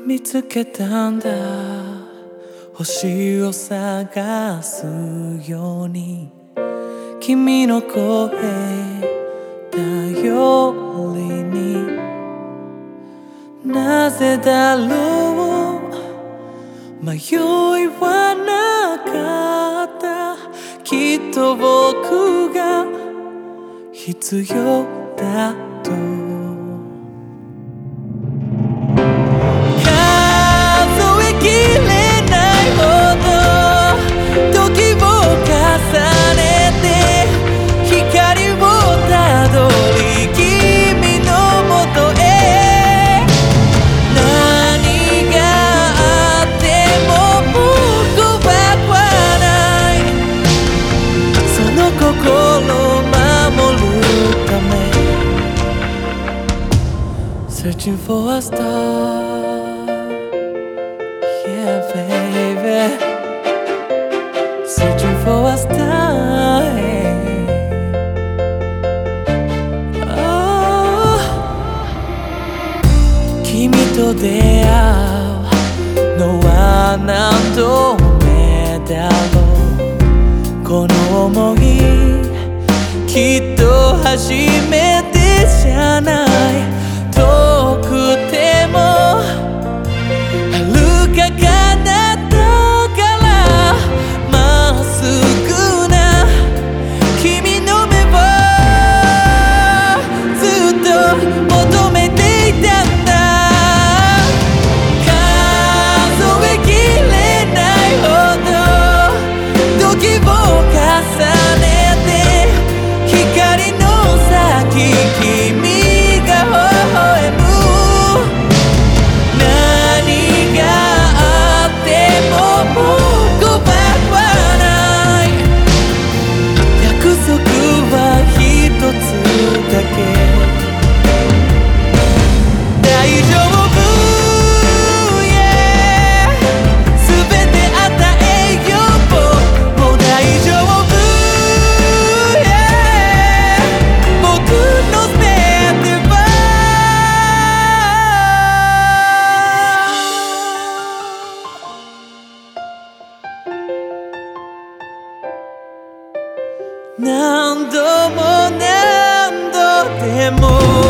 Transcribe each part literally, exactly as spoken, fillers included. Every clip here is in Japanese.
見つけたんだ星を探すように君の声頼りになぜだろう迷いはなかったきっと僕が必要だとSearching for a star, yeah, baby. Searching for a star, yeah. Oh. 君と出会うのは何度目だろうこの想いきっと初めてじゃない遠くても遥か彼方からまっすぐな君の目をずっと求めていたんだ数えきれないほど時を重ねて光の先君が何度も何度でも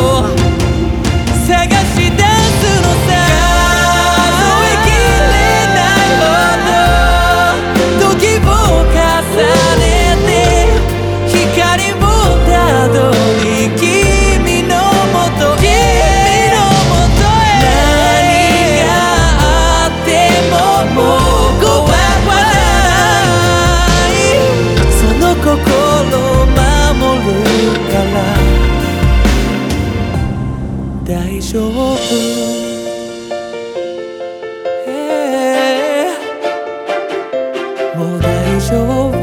探し出すのさ数えきれないほど時を重ねて光をたどり君のもとへ何があってももう怖くないその心大丈夫、えー、もう大丈夫